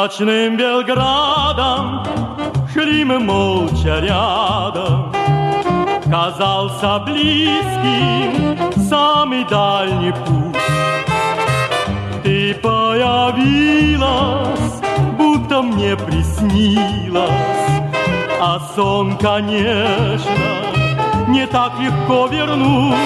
Ночным Белградом шли мы молча рядом. Казался близким самый дальний путь. Ты появилась, будто мне приснилась, а сон, конечно, не так легко вернуть.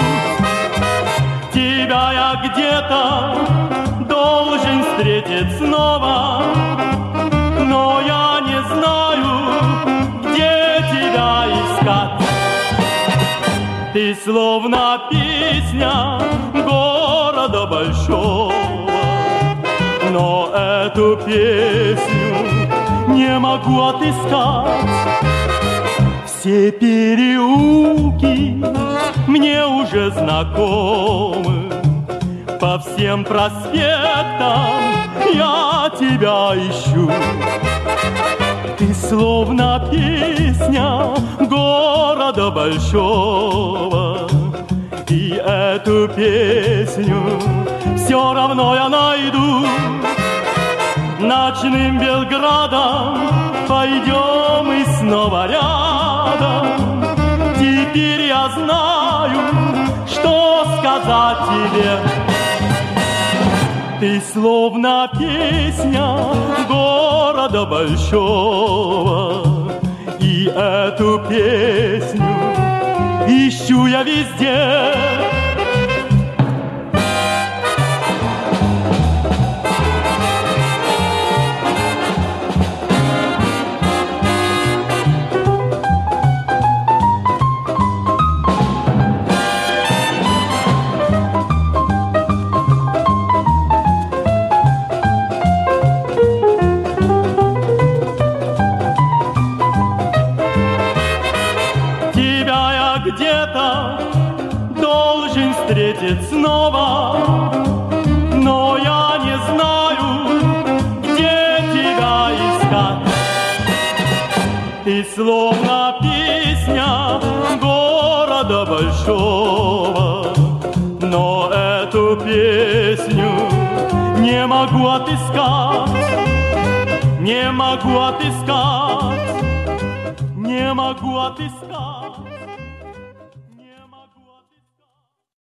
Тебя я где-то должен встретить снова, но я не знаю, где тебя искать. Ты словно песня города большого, но эту песню не могу отыскать. Все переулки мне уже знакомы, по всем проспектам я тебя ищу. Ты словно песня города большого, и эту песню все равно я найду. Ночным Белградом пойдем и снова рядом. Теперь я знаю, что сказать тебе. Ты словно песня города большого, и эту песню ищу я везде. Где-то должен встретить снова, но я не знаю, где тебя искать. Ты словно песня города большого, но эту песню не могу отыскать, не могу отыскать, не могу отыскать.